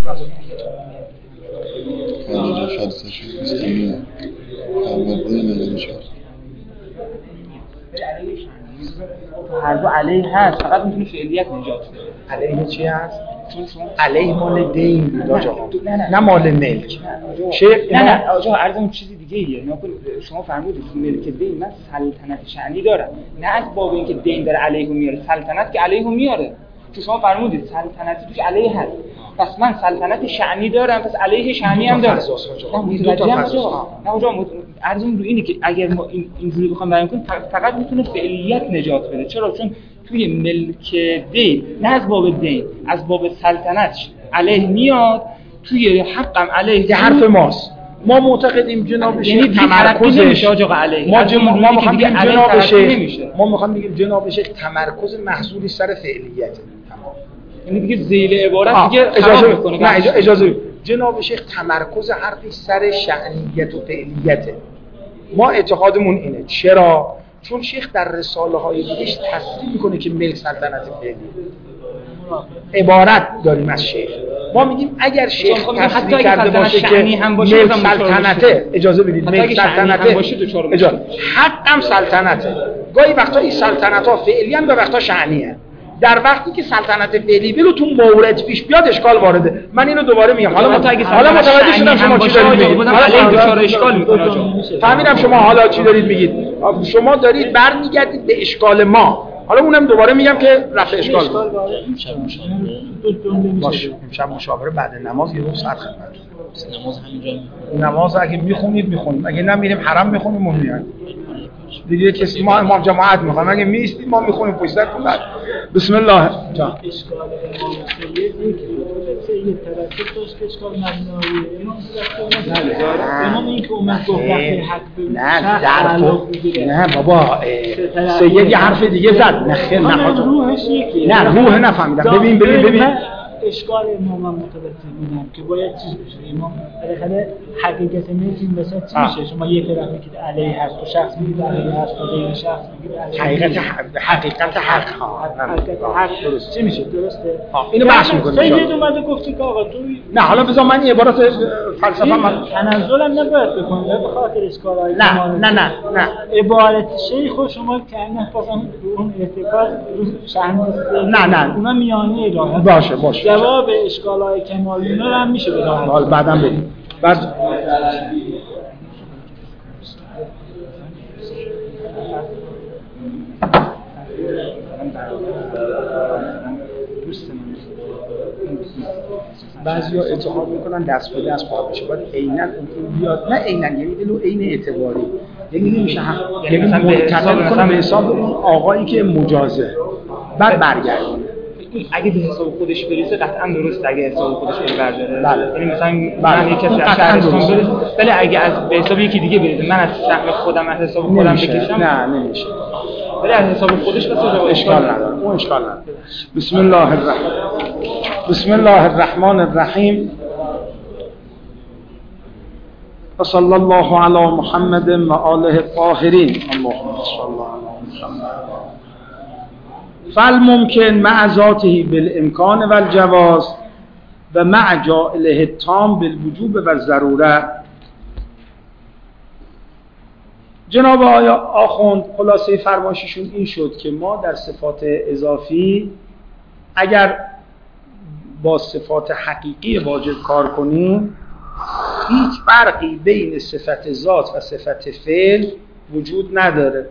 هر دو علیه هست، فقط میتونه فعلیت نجات بده. علیه چی هست؟ علیه مال دین بود آقا، نه مال ملک. نه آقا عرضم چیزی دیگه ایه. شما فرمودید ملک دین من سلطنت شأنی دارم، نه از باب اینکه دین داره علیه میاره، سلطنت که علیه میاره. چون شما فرمودید سلطنتی توش علیه هست، پس من سلطنت شأنی دارم، پس علیه شأنی هم دارم. نه آقا عرضم رو اینه که اگر ما اینجوری بخوام بیان کنیم فقط میتونه فعلیت نجات بده. چرا؟ چون توی ملک دین نه از باب دین، از باب سلطنت علیه میاد، توی حقم علیه. یه حرف ماست. ما معتقدیم جناب شیخ تمرکز نمیشه آقا علیه. ما میخوام بگیم جناب شیخ، ما میخوام بگیم جناب شیخ تمرکز محصولی سر فعلیت. یعنی دیگه ذیل عبارت دیگه اجازه میکنه. نه اجازه. جناب شیخ تمرکز حرفی سر شأنیت و فعلیته. ما اعتقادمون اینه. چرا؟ چون شیخ در رساله های دیگهش تصریح میکنه که ملک سلطنت فعلی. عبارت داریم از شیخ. ما میگیم اگر شیخ تصریح کرده باشه که ملک سلطنته، اجازه بدید، ملک سلطنته اجازه، حقم سلطنته. گاهی وقتا این سلطنت ها فعلی هم، گاهی وقتا شأنی هم. در وقتی که سلطنت فعلی بلو تو مورد پیش بیاد اشکال وارده. من اینو دوباره میگم. حالا متوجه شدم شما چی دارید میگید. حالا دچار اشکال میکنه. فهمیدم شما حالا چی دارید میگید. شما دارید برمیگردید به اشکال ما. حالا اونم دوباره میگم که رفع اشکال باشه. امشب مشاوره بعد نماز یه ساعت خدمت. نماز همینجا. نماز اگه میخونید میخونیم، اگه نمیریم حرم میخونیم و میایم. دیگه کسی ما امام جماعت میخوام، اگه میستیم ما میخونیم پشت سر. بسم الله. جان اشکال امام یه ترتیب داشت که اشکال مبنایی امام این که اومد گفت حق نه بابا سید یه حرف دیگه زد. نه خیر روحش یکیه. نه روح نفهمیدم. ببین اشکال امام متوجه بودم که باید چیز بشه. امام بالاخره حقیقت میگیم مثلا چی میشه؟ شما یه طرف میگید علیه هست و شخص میگید علیه هست و غیر شخص میگید علیه. حقیقت حق درست چی میشه؟ درسته؟ اینو بحث می‌کنیم. سید اومده گفتی که آقا تو نه حالا بذار من این عبارت فلسفه من تنزلم نباید بکنید به خاطر اشکالای نه عبارت شیخ و شما که نه مثلا اون ارتکاز شأن نه اونا میانه راه باشه جواب اشکالای کمالینا رو هم میشه بدید. حالا بعداً بریم. بعد بعضیا اتهام میکنن دست به دست خواهد بشه، باید عیناً اون بیاد. نه عیناً، یعنی دلو عین اعتباری، یعنی نمیشه یعنی مثلا به حساب اون آقایی که مجازه بعد برگردونه. اگه به حساب خودش بریزه قطعا درست. اگه حساب خودش این برداره، بله. یعنی مثلا من یک کسی از شهرستان بریزه، ولی اگه از به حساب یکی دیگه بریزه، من از سهم خودم از حساب خودم بکشم، نه نمیشه. ولی از حساب خودش بس اشکال نداره. اون اشکال نداره. بسم الله الرحمن الرحیم. صلی الله علی محمد و آله الطاهرین. اللهم صل علی محمد. فالممکن مع ذاته بالامکان و الجواز و مع جائله التام بالوجوب و الضروره. جناب آخوند خلاصه فرمایششون این شد که ما در صفات اضافی اگر با صفات حقیقی واجب کار کنیم هیچ فرقی بین صفت ذات و صفت فعل وجود نداره.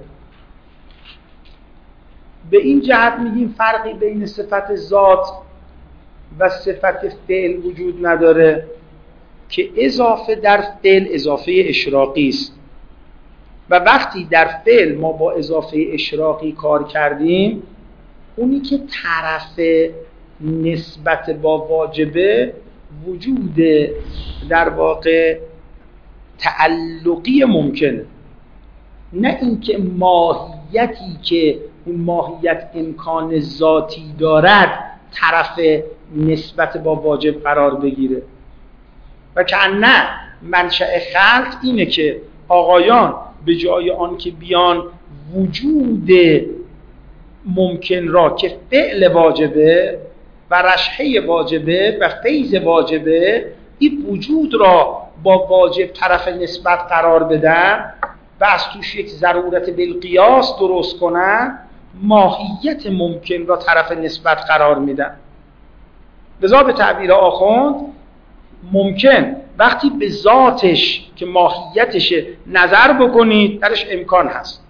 به این جهت میگیم فرقی بین صفت ذات و صفت فعل وجود نداره که اضافه در فعل اضافه اشراقی است و وقتی در فعل ما با اضافه اشراقی کار کردیم اونی که طرف نسبت با واجبه وجود در واقع تعلقی ممکنه، نه اینکه ماهیتی که اون ماهیت امکان ذاتی دارد طرف نسبت با واجب قرار بگیره. و که نه منشأ خلق اینه که آقایان به جای آن که بیان وجود ممکن را که فعل واجبه و رشحه واجبه و فیض واجبه این وجود را با واجب طرف نسبت قرار بدن و از توش یک ضرورت بالقیاس درست کنن، ماهیت ممکن را طرف نسبت قرار میدن. لذا به تعبیر آخوند ممکن وقتی به ذاتش که ماهیتش نظر بکنید درش امکان هست،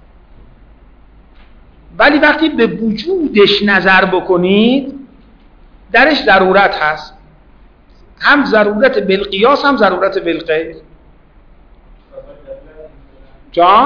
ولی وقتی به وجودش نظر بکنید درش ضرورت هست، هم ضرورت بالقیاس هم ضرورت بالغیر. جان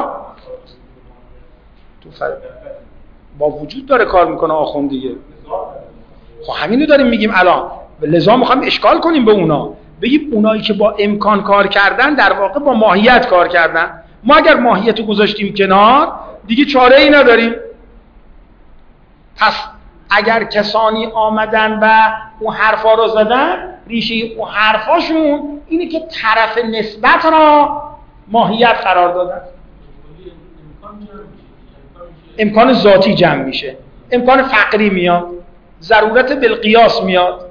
تو با وجود داره کار میکنه آخوند دیگه. خب همینو داریم میگیم الان، لذا میخوایم اشکال کنیم به اونا، بگیم اونایی که با امکان کار کردن در واقع با ماهیت کار کردن. ما اگر ماهیت رو گذاشتیم کنار دیگه چاره ای نداریم. پس اگر کسانی آمدن و اون حرفا رو زدن، ریشه اون حرفاشون اینه که طرف نسبت را ماهیت قرار دادن. امکان ذاتی جمع میشه، امکان فقری میاد، ضرورت بالقیاس میاد.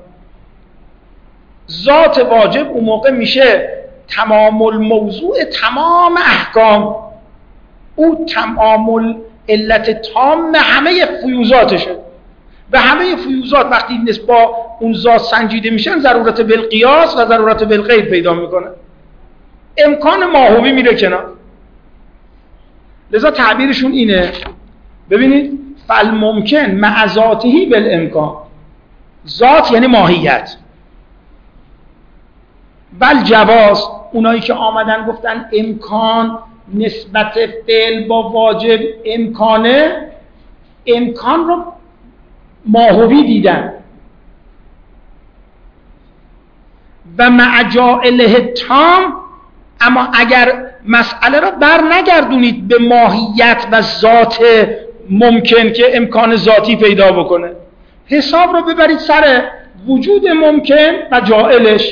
ذات واجب اون موقع میشه تمام الموضوع تمام احکام، او تمام علت تام همه فیوزاتشه و همه فیوزات وقتی نسبت با اون ذات سنجیده میشن ضرورت بالقیاس و ضرورت بالغیر پیدا میکنه. امکان ماهوی میره کنار. لذا تعبیرشون اینه، ببینید فالممکن مع ذاته بالامکان، ذات یعنی ماهیت، بل جواز اونایی که آمدن گفتن امکان نسبت فعل با واجب امکانه، امکان رو ماهوی دیدن و مع جائله تام. اما اگر مسئله را بر نگردونید به ماهیت و ذات ممکن که امکان ذاتی پیدا بکنه، حساب را ببرید سر وجود ممکن و جائلش،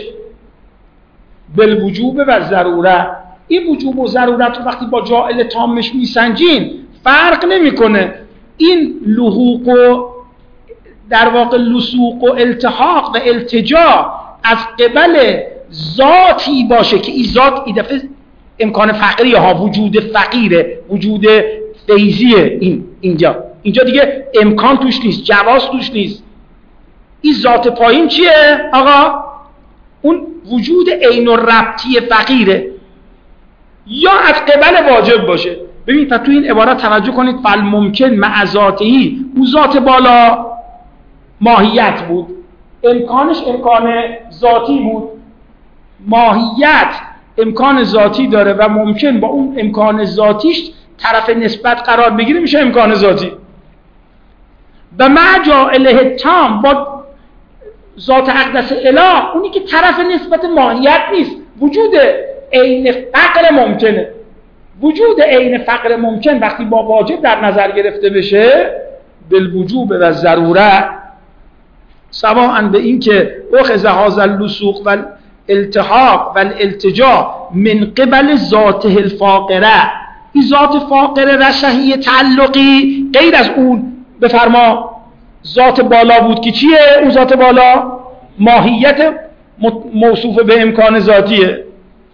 بالوجوب و ضروره. این وجوب و ضرورت رو وقتی با جائل تامش میسنجین فرق نمیکنه این لحوق و در واقع لسوق و التحاق و التجا از قبل ذاتی باشه که این ذات این دفعه امکان فقریه ها، وجود فقیره، وجود فیضیه. اینجا دیگه امکان توش نیست، جواز توش نیست. این ذات پایین چیه آقا؟ اون وجود عین الربطی فقیره، یا از قبل واجب باشه. ببین تو این عبارت توجه کنید، فالممکن مع ذاتهی، اون ذات بالا ماهیت بود، امکانش امکان ذاتی بود. ماهیت امکان ذاتی داره و ممکن با اون امکان ذاتیش طرف نسبت قرار بگیره میشه امکان ذاتی. و مع جائله تام با ذات اقدس اله، اونی که طرف نسبت ماهیت نیست، وجود عین فقر ممکنه. وجود عین فقر ممکن وقتی با واجب در نظر گرفته بشه، بالوجوب و ضروره، سواء به این که اخذ هذا اللسوق و الالتحاق و الالتجا من قبل ذاته الفاقره، این ذات فاقره رشحی تعلقی غیر از اون بفرما ذات بالا بود که چیه؟ اون ذات بالا ماهیت موصوف به امکان ذاتیه.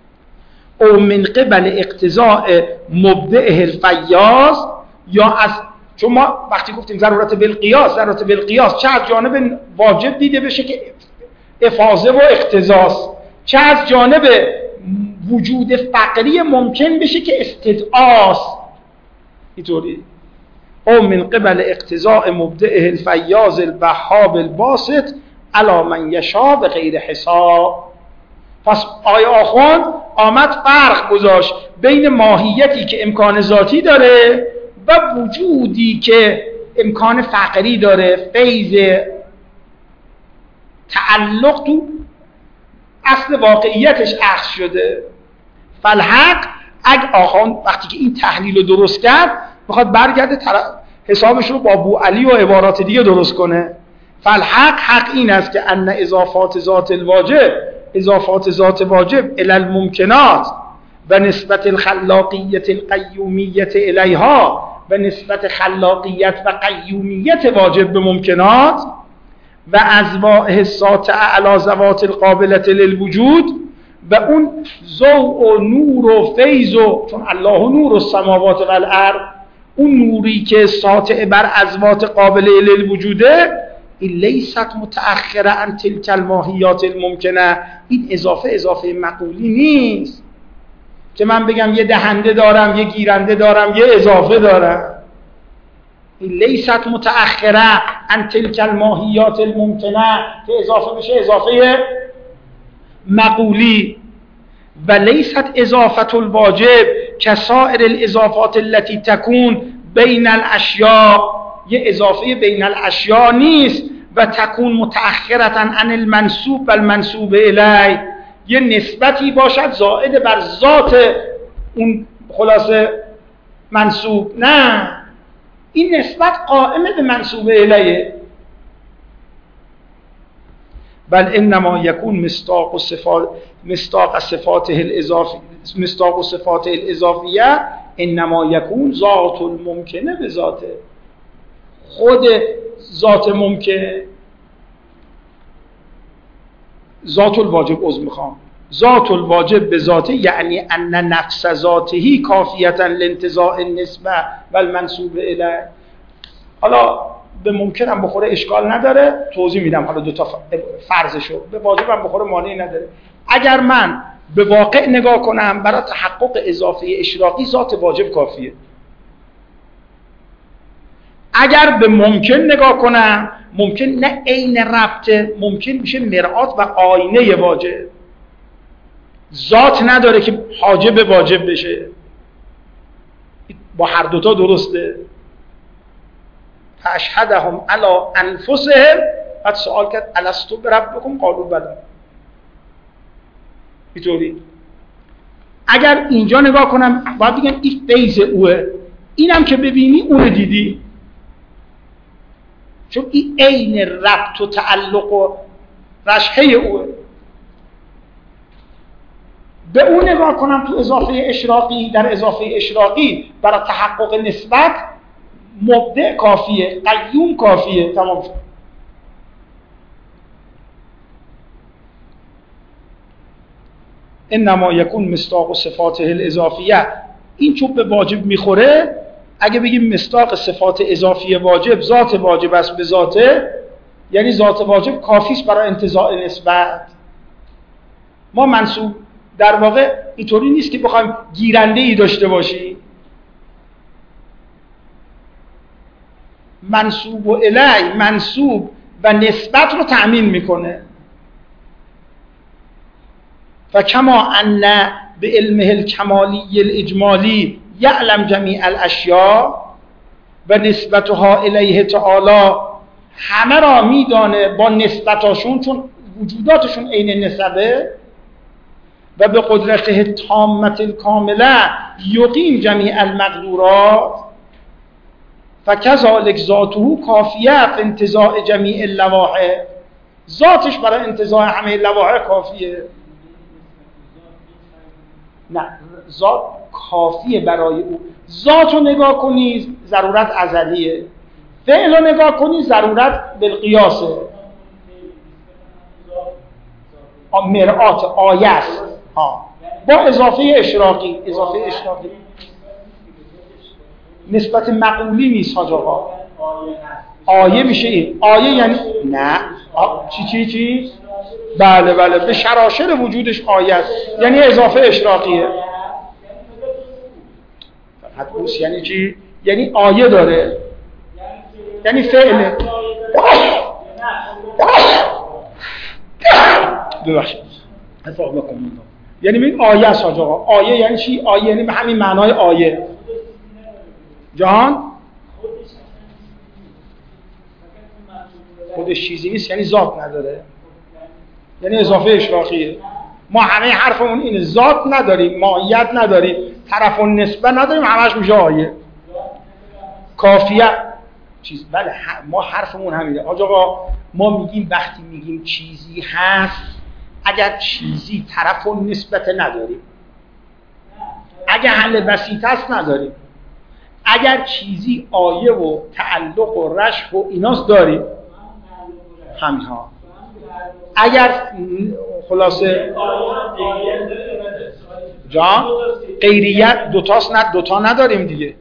او من قبل اقتضاء مبدعه الفیاض، یا از چون ما وقتی گفتیم ضرورت بالقیاس چه از جانب واجب دیده بشه که افاضه و اقتضاست، چه از جانب وجود فقری ممکن بشه که استدعاست. اینطوری او من قبل اقتضاء مبدعه الفیاض الوهاب الباسط علی من یشاء بغیر حساب. پس آقای آخوند آمد فرق گذاشت بین ماهیتی که امکان ذاتی داره و وجودی که امکان فقری داره، فیض تعلق تو اصل واقعیتش اخذ شده. فالحق اگه آخوند وقتی که این تحلیل رو درست کرد میخواد برگرده حسابش رو با ابو علی و عبارات دیگه درست کنه. فالحق این است که ان اضافات ذات واجب الی الممکنات و نسبت الخلاقیت القیومیت الیها و نسبت خلاقیت و قیومیت واجب به ممکنات و ازواء حسات اعلی ذوات القابلة للوجود، و اون ضوء و نور و فیض و چون الله نور السماوات و الارض، اون نوری که ساطع بر ازوات قابله للوجوده، این لیست متأخره عن تلک الماهیات الممکنه، این اضافه مقولی نیست که من بگم یه دهنده دارم، یه گیرنده دارم، یه اضافه دارم. این لیست متأخره عن تلک الماهیات الممکنه که اضافه بشه اضافه مقولی. و لیست اضافه الواجب کسائر الاضافات التي تكون بین الاشیاء، یه اضافه بین الاشیاء نیست. و تكون متأخرة عن المنسوب و المنسوب الیه، یه نسبتی باشد زائد بر ذات اون خلاصه منسوب. نه، این نسبت قائمه به منسوب الیه. بل انما یکون مصداق صفاته الاضافیه انما یکون ذات الممکنه به ذاته، خود ذات ممکنه، ذات الواجب ذات الواجب به ذاته، یعنی ان نفس ذاته کافیتا لانتزاع النسبه و المنسوب الیه. حالا به ممکنم بخوره اشکال نداره، توضیح میدم حالا دو تا فرضشو. به واجبم بخوره مانعی نداره. اگر من به واقع نگاه کنم، برای تحقق اضافه اشراقی ذات واجب کافیه. اگر به ممکن نگاه کنم، ممکن نه عین ربطه، ممکن میشه مرآت و آینه واجب، ذات نداره که حاجب واجب بشه. با هر دوتا درسته. فاشهدهم علی انفسهم، بعد سوال کرد الستو بربکم قالوا بلی. اینطوری اگر اینجا نگاه کنم باید بگم این فیض اوه، اینم که ببینی اون دیدی، چون این عین ربط و تعلق و رشحه اوه. به اون نگاه کنم تو اضافه اشراقی، در اضافه اشراقی برای تحقق نسبت مبدع کافیه، قیوم کافیه، تمام شد. انما یکون مصداق صفاته الاضافیه، این چوب به واجب میخوره. اگه بگیم مصداق صفات اضافی واجب ذات واجب است به ذاته، یعنی ذات واجب کافی است برای انتزاع نسبت. ما منسوب در واقع اینطوری نیست که بخوایم گیرنده ای داشته باشی. منسوب و الی، منسوب و نسبت رو تأمین میکنه. فکما ان به علمه الکمالی الاجمالی یعلم جمیع الاشیاء و نسبتها الیه تعالی، همه را میدانه با نسبتاشون، چون وجوداتشون عین نسبه. و به قدرته تامه الکامله یقیم جمیع المقدورات فکذالک ذاته کافیه فی انتزاع جمیع اللواحع، ذاتش برای انتزاع همه لواحع کافیه. نه، ذات کافیه برای او. ذات رو نگاه کنی ضرورت ازلیه، فعل رو نگاه کنی ضرورت بالقیاسه، مرآت آیه است. با اضافه اشراقی، اضافه اشراقی نسبت مقولی نیست حاج آقا. آیه میشه این. آیه یعنی نه چی؟ بله به شراشر وجودش آیه است، یعنی اضافه اشراقیه. حدوث یعنی چی؟ یعنی آیه داره، یعنی فعله. ببخشید اتفاق بکنم. یعنی این آیه است حاج آقا. آیه یعنی چی؟ آیه یعنی به همین معنای آیه. جهان خودش چیزی نیست، یعنی ذات نداره، یعنی اضافه اشراقیه. ما همه حرفمون اینه، ذات نداریم، ماهیت نداریم، طرف و نسبه نداریم، همش میشه آیه. کافیه چیز. بله ما حرفمون همینه حاج آقا. ما میگیم وقتی میگیم چیزی هست، اگر چیزی طرف و نسبت نداریم، اگر حل بسیط هست نداریم، اگر چیزی آیه و تعلق و رشح و ایناست داریم، همین ها. اگر خلاصه جان غیریت دوتاست، نه دوتا نداریم دیگه.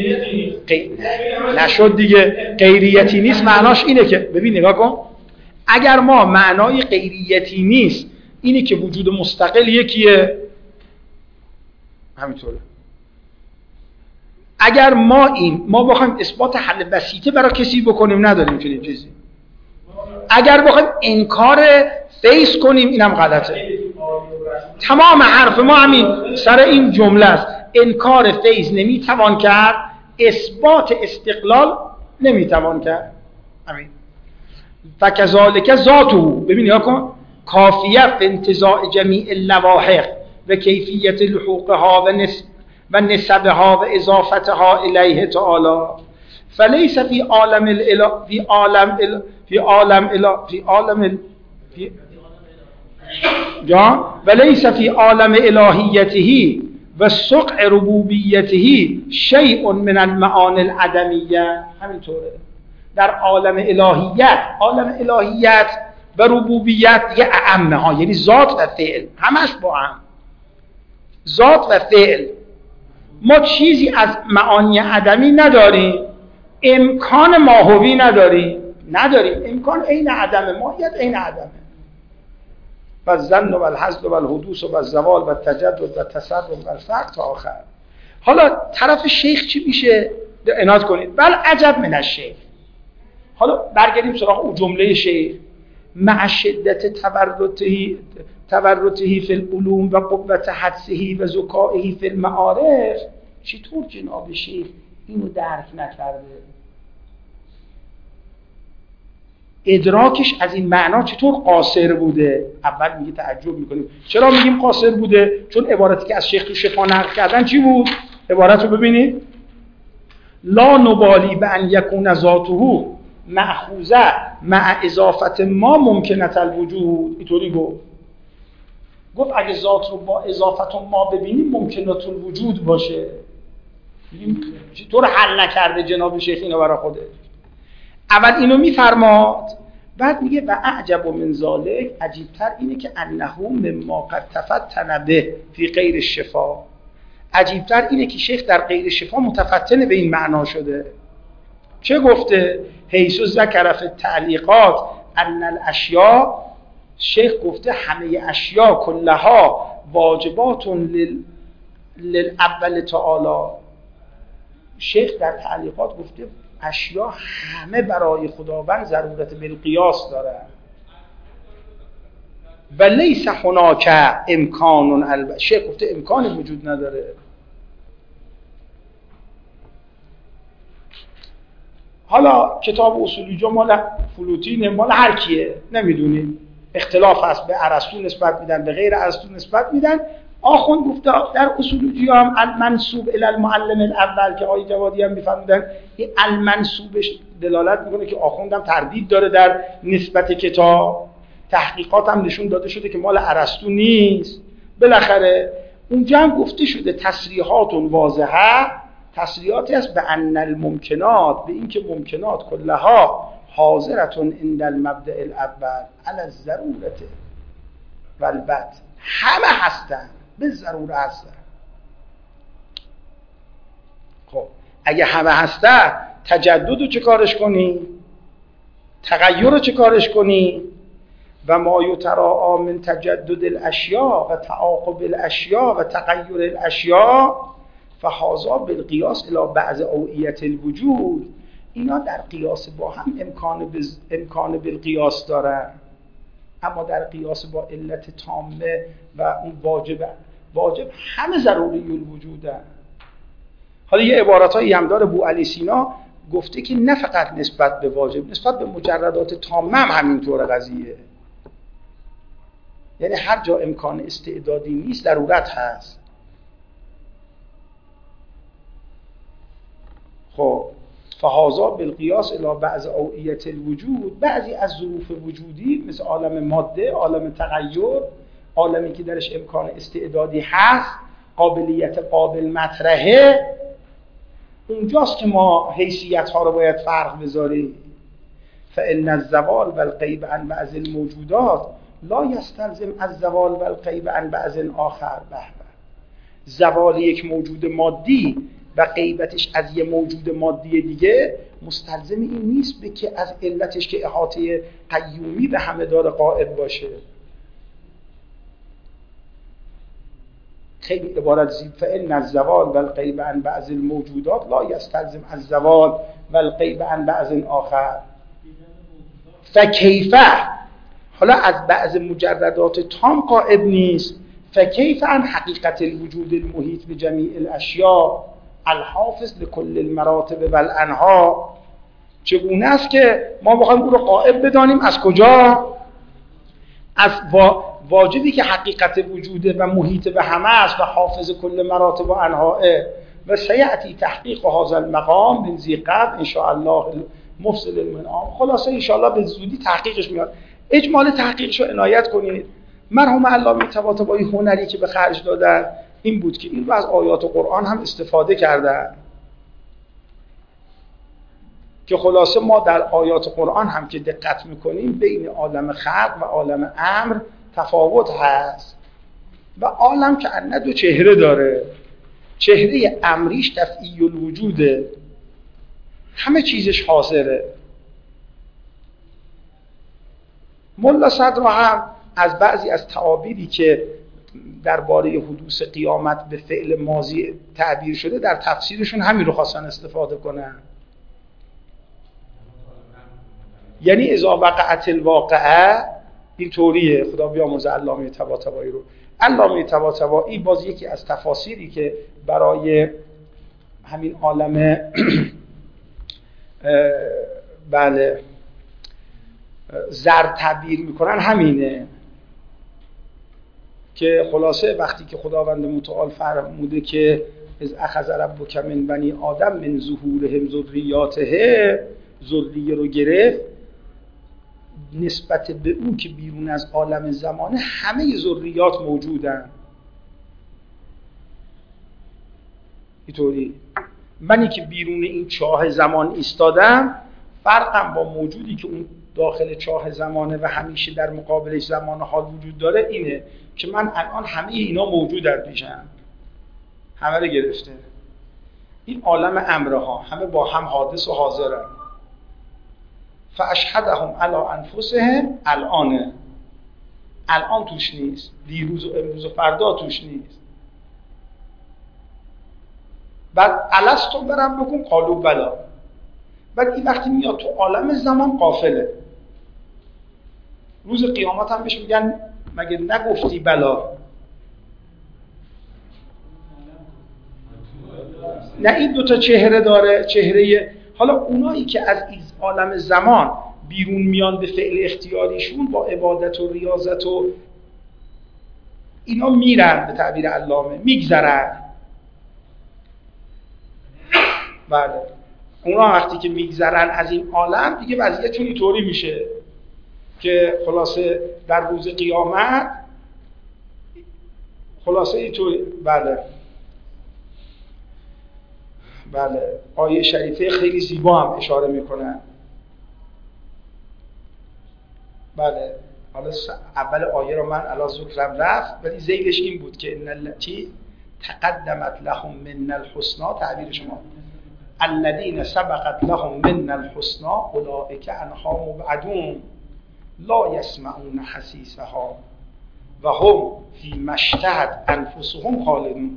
نشد دیگه. غیریتی نیست معناش اینه که ببین نگاه کن، اگر ما معنای غیریتی نیست اینه که وجود مستقل یکیه، همینطوره. اگر ما بخوایم اثبات حل بسیطه برای کسی بکنیم نداریم چنین چیزی. اگر بخوایم انکار فیض کنیم اینم غلطه. تمام حرف ما همین سر این جمله است. انکار فیض نمیتوان کرد، اثبات استقلال نمیتوان کرد. همین. فکذالک ذاته، ببین نگاه کن، کافیه فی انتزاع جمیع اللواحق و کیفیت لحوقها و نسبها و اضافتها الیه تعالی، فلیس فی عالم وليس في عالم الهیته و سقع ربوبیته شیء من المعانی العدمیه. همینطوره در عالم الهیت و ربوبیت یه اعمه ها، یعنی ذات و فعل همش با هم، ذات و فعل. ما چیزی از معانی عدمی نداریم، امکان ماهوی نداریم، امکان عین عدم، ماهیت عین عدمه. و الظن و الحصل و الحدوث و الزوال و التجدد و التصرف و الفرق تا آخر. حالا طرف شیخ چی میشه؟ عنایت کنید. بل عجب من الشیخ. حالا برگردیم سراغ اون جمله شیخ. مع شدت تورطه فی العلوم و قوت حدسه و ذکائه فی المعارف. چطور جناب شیخ اینو درک نکرده؟ ادراکش از این معنا چطور قاصر بوده؟ اول میگه تعجب میکنیم. چرا میگیم قاصر بوده؟ چون عبارتی که از شیخ تو شفا نقل کردن چی بود؟ عبارت رو ببینید. لا نبالی به ان یکون ذاته مأخوذه مع اضافت ما ممکنه الوجود. اینطوری گفت اگه ذات رو با اضافت ما ببینیم ممکنه الوجود باشه. میگیم چطور حل نکرده جناب شیخ اینو برای خوده؟ اول اینو میفرماد، بعد میگه و اعجب من ذالک، عجیبتر اینه که انه مما قد تفتن به فی غیر الشفا. عجیبتر اینه که شیخ در غیر شفا متفتن به این معنا شده. چه گفته؟ حیث ذکر فی التعلیقات ان الاشیاء، شیخ گفته همه اشیاء کلها واجبات للاول تعالی. شیخ در تعلیقات گفته اشیا همه برای خداوند ضرورت بالقیاس داره. و لیس هناک امکان، شیخ گفته امکانی وجود نداره. حالا کتاب اصولیجا مال فلوطینه، مال هر کیه نمیدونیم، اختلاف هست، به ارسطو نسبت میدن، به غیر ارسطو نسبت میدن. آخوند گفته در اصولیجا هم المنسوب الی المعلم الاول که آقای جوادی هم میفهمیدن، این المنسوبش دلالت میکنه که آخوند هم تردید داره در نسبت کتاب. تحقیقات هم نشون داده شده که مال ارسطو نیست. بالاخره اونجا هم گفته شده تصریحات واضحه، تصریحاتی است به ان الممکنات، به اینکه ممکنات کلها حاضرتون عند المبدأ الاول علی الضرورت و البت، همه هستن، به ضرور هستن. خب اگه همه هستن تجدد رو چه کارش کنی؟ تغییر رو چه کارش کنی؟ و ما یتراءا من تجدد الاشیاء و تعاقب الاشیاء و تغییر الاشیاء فهذا بالقیاس الی بعض اوعیت الوجود. اینا در قیاس با هم امکان بالقیاس دارن، اما در قیاس با علت تامه و اون واجب همه ضروری الوجودن. حالا یه عباراتایی هم داره بوعلی سینا گفته که نه فقط نسبت به واجب، نسبت به مجردات تامه هم همینطور قضیه. یعنی هر جا امکان استعدادی نیست ضرورت هست. خب فهذا بالقیاس الی بعض اوعیت الوجود، بعضی از ظروف وجودی مثل عالم ماده، عالم تغییر، عالمی که درش امکان استعدادی هست، قابلیت قابل مطرحه، اونجاست که ما حیثیت ها رو باید فرق بذاریم. فإن الزوال والغیب عن بعض الموجودات لا یستلزم الزوال والغیب عن بعض آخر. به زوال یک موجود مادی و غیبتش از یه موجود مادی دیگه مستلزم این نیست به که از علتش که احاطه قیومی به همه داره قائل باشه. خیلی عبارت زیب. فإن الزوال والغیب عن بعض الموجودات لا یستلزم الزوال والغیب عن بعض آخر. فکیفه، حالا از بعض مجردات تام غائب نیست، فکیف عن حقیقت الوجود المحیط به جمیع الاشیاء الحافظ لكل المراتب والانها. چگونه است که ما بخوایم او رو غائب بدانیم؟ از کجا؟ از واجبی که حقیقت وجوده و محیط به همه است و حافظ کل مراتب و انها. و سیأتی تحقیق هذا المقام من ذی قبل ان شاء الله مفصل المنام. خلاصه ان شاء الله به زودی تحقیقش میاد. اجمال تحقیقش رو عنایت کنید. مرحوم علامه طباطبایی هنری که به خرج دادن این بود که این رو از آیات قرآن هم استفاده کردن که خلاصه ما در آیات قرآن هم که دقت میکنیم بین عالم خلق و عالم امر تفاوت هست و عالم که انه دو چهره داره. چهره امریش دفعی الوجوده، همه چیزش حاضره. ملا صدر هم از بعضی از تعابیری که درباره حدوث قیامت به فعل ماضی تعبیر شده در تفسیرشون همین رو خواستن استفاده کنن. یعنی اذا وقعت الواقعه، این طوریه. خدا بیامرزه علامه طباطبایی رو. علامه طباطبایی باز یکی از تفاسیری که برای همین عالم بله زر تعبیر میکنن همینه که خلاصه وقتی که خداوند متعال فرموده که از اخذ ربک من بنی آدم من ظهورهم ذریاته، ذریه رو گرفت نسبت به اون که بیرون از عالم زمانه همه ذریات موجودن. اینطوری منی که بیرون این چاه زمان ایستادم فرقم با موجودی که اون داخل چاه زمانه و همیشه در مقابلش زمان حال وجود داره اینه که من الان همه اینا موجود در پیشم، همه رو گرفته. این عالم امرها همه با هم حادث و حاضرن. فاشهدهم علی انفسهم، الان توش نیست، دیروز و امروز و فردا توش نیست. بعد الستم بربکم قالوا بلی. بعد این وقتی میاد تو عالم زمان قافله، روز قیامت هم بهش میگن مگه نگفتی بلا؟ نه این دوتا چهره داره. چهره حالا اونایی که از عالم زمان بیرون میان به فعل اختیاریشون با عبادت و ریاضت و اینا میرن، به تعبیر علامه میگذرن. بله اونا وقتی که میگذرن از این عالم دیگه وضعیتشون اینطوری میشه که خلاصه در روز قیامت خلاصه اینطوری. بله آیه شریفه خیلی زیبا هم اشاره میکنن. بله حالا اول آیه رو من الان ذکرم رفت ولی ذیلش این بود که ان التی تقدمت لهم من الحسنى، تعبیر شما الذين سبقت لهم من الحسنى اولئک عنها مبعدون لا يسمعون حسیسها و هم فیما اشتهت انفسهم خالدون.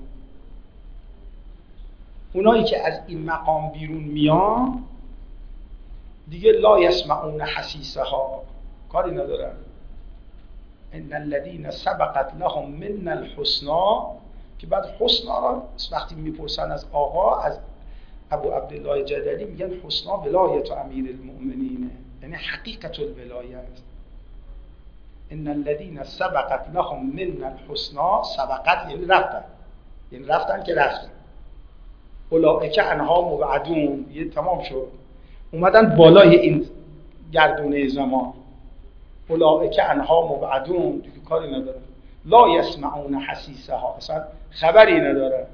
اونایی که از این مقام بیرون میان دیگه لا يسمعون حسیسها، کاری ندارن. ان الذين سبقت لهم من الحسنى، که بعد حسنى را وقتی میپرسن از آقا، از ابو عبدالله جدلی، میگن حسنى ولایت امیر المؤمنین، یعنی حقیقت الولایت. ان الذين سبقت لهم من الحسنى، سبقت یعنی رفتن که رفتن. اولئک عنها مبعدون، یه تمام شد، اومدن بالای این گردونه زمان. اولئک عنها مبعدون، دیگه کاری ندارن. لا یسمعون حسیسها، اصلا خبری نداره.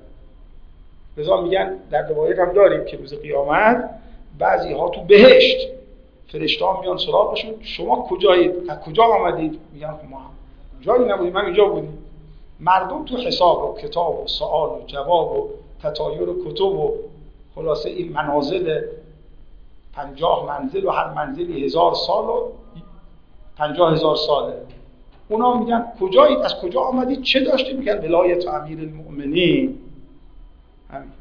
لذا میگن در روایت هم داریم که روز قیامت بعضی ها تو بهشت فرشته‌ها میان سراغشون، شما کجایید؟ از کجا آمدید؟ میگن ما جایی نبودیم، من اینجا بودیم. مردم تو حساب و کتاب و سوال و جواب و تطایر و کتب و خلاصه این منازل 50 منزل و هر منزلی 1000 سال و 50,000 ساله. اونا میگن کجایید؟ از کجا آمدید؟ چه داشتید؟ میگن ولایت امیر المؤمنین. همین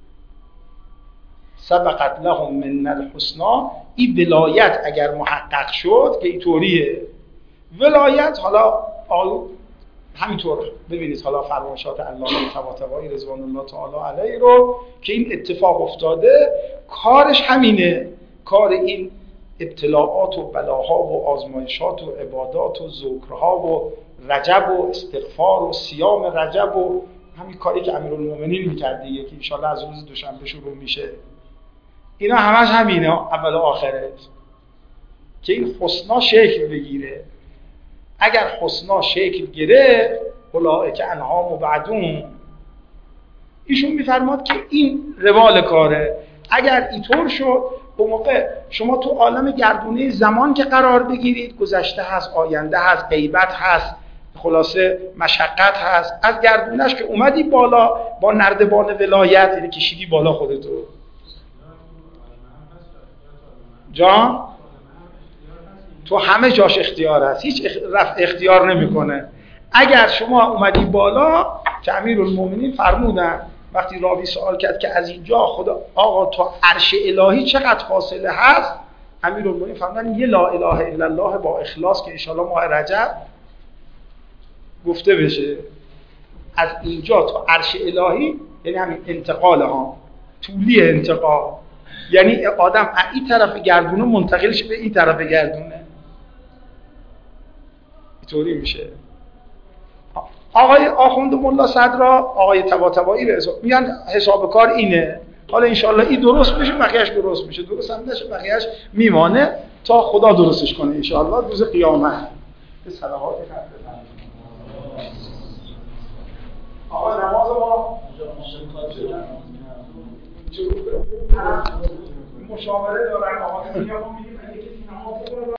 سبقت لهم من الحسنا. این ولایت اگر محقق شد که اینطوریه ولایت، حالا همینطور ببینید حالا فرمایشات علامه طباطبایی رضوان الله تعالی علیه رو که این اتفاق افتاده، کارش همینه. کار این ابتلاعات و بلاها و آزمایشات و عبادات و ذکرها و رجب و استغفار و صیام رجب و همین کاری که امیرالمومنین می‌کرد دیگه که ان شاءالله از روز دوشنبه شروع میشه. اینا همش همینه اول و آخرت که این حسنا شکل بگیره. اگر حسنا شکل گرفت اولئک عنها مبعدون، ایشون میفرماد که این روال کاره. اگر اینطور شد اون موقع شما تو عالم گردونه زمان که قرار بگیرید، گذشته هست، آینده هست، غیبت هست، خلاصه مشقت هست، از گردونش که اومدی بالا با نردبان ولایت، یعنی کشیدی بالا خودتو. جان تو همه جاش اختیار هست، هیچ اختیار نمیکنه. اگر شما اومدی بالا که امیرالمومنین فرمودن وقتی راوی سوال کرد که از اینجا خدا آقا تا عرش الهی چقدر فاصله هست، امیرالمومنین فرمودن یه لا اله الا الله با اخلاص که ان شاءالله ماه رجب گفته بشه. از اینجا تا عرش الهی یعنی همین انتقال ها، طولی انتقال، یعنی آدم این طرف گردونه منتقل شه به این طرف گردونه، اینطوری میشه. آقای آخوند ملا صدرا، آقای طباطبایی میگن حساب کار اینه. حالا انشالله این درست میشه، بقیه‌اش درست میشه، درست هم نشه بقیه‌اش میمانه تا خدا درستش کنه انشالله روز قیامت. به صلوات خدمت آقا نماز ما مشاوره دارن آقا میگم